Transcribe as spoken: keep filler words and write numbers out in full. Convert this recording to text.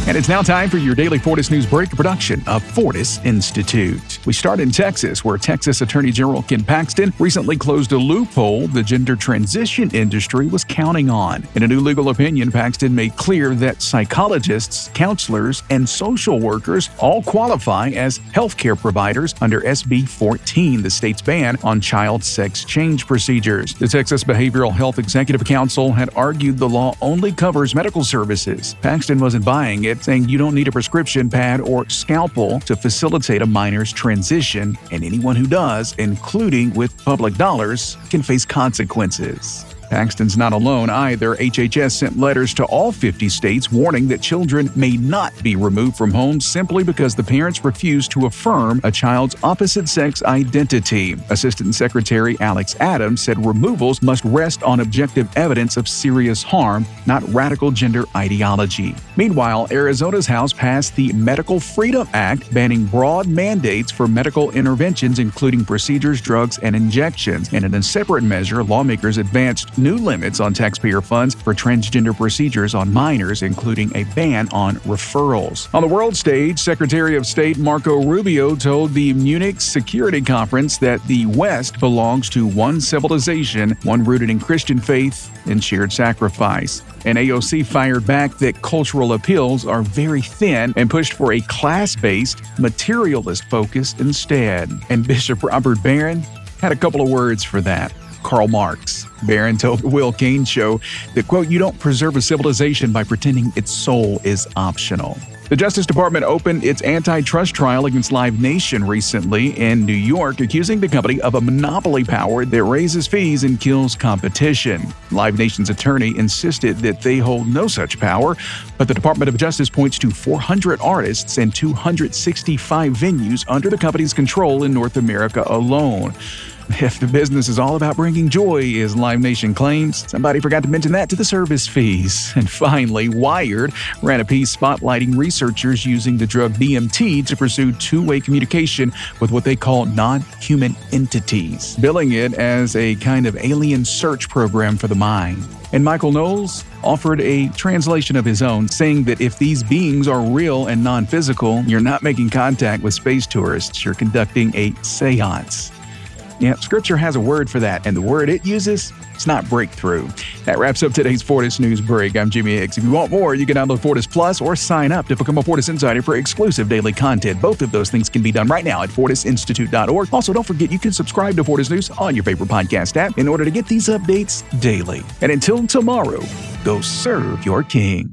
And it's now time for your daily Fortis News Break, a production of Fortis Institute. We start in Texas, where Texas Attorney General Ken Paxton recently closed a loophole the gender transition industry was counting on. In a new legal opinion, Paxton made clear that psychologists, counselors, and social workers all qualify as healthcare providers under S B fourteen, the state's ban on child sex change procedures. The Texas Behavioral Health Executive Council had argued the law only covers medical services. Paxton wasn't buying it, saying you don't need a prescription pad or scalpel to facilitate a minor's transition, and anyone who does, including with public dollars, can face consequences. Paxton's not alone either. H H S sent letters to all fifty states warning that children may not be removed from homes simply because the parents refuse to affirm a child's opposite-sex identity. Assistant Secretary Alex Adams said removals must rest on objective evidence of serious harm, not radical gender ideology. Meanwhile, Arizona's House passed the Medical Freedom Act, banning broad mandates for medical interventions, including procedures, drugs, and injections. And in a separate measure, lawmakers advanced new limits on taxpayer funds for transgender procedures on minors, including a ban on referrals. On the world stage, Secretary of State Marco Rubio told the Munich Security Conference that the West belongs to one civilization, one rooted in Christian faith and shared sacrifice. And A O C fired back that cultural appeals are very thin and pushed for a class-based, materialist focus instead. And Bishop Robert Barron had a couple of words for that. Karl Marx. Barron told the Will Cain Show that, quote, you don't preserve a civilization by pretending its soul is optional. The Justice Department opened its antitrust trial against Live Nation recently in New York, accusing the company of a monopoly power that raises fees and kills competition. Live Nation's attorney insisted that they hold no such power, but the Department of Justice points to four hundred artists and two hundred sixty-five venues under the company's control in North America alone. If the business is all about bringing joy, as Live Nation claims, somebody forgot to mention that to the service fees. And finally, Wired ran a piece spotlighting researchers using the drug D M T to pursue two-way communication with what they call non-human entities, billing it as a kind of alien search program for the mind. And Michael Knowles offered a translation of his own, saying that if these beings are real and non-physical, you're not making contact with space tourists, you're conducting a seance. Yeah, Scripture has a word for that, and the word it uses, it's not breakthrough. That wraps up today's Fortis News Break. I'm Jimmy Hicks. If you want more, you can download Fortis Plus or sign up to become a Fortis Insider for exclusive daily content. Both of those things can be done right now at fortis institute dot org. Also, don't forget you can subscribe to Fortis News on your favorite podcast app in order to get these updates daily. And until tomorrow, go serve your King.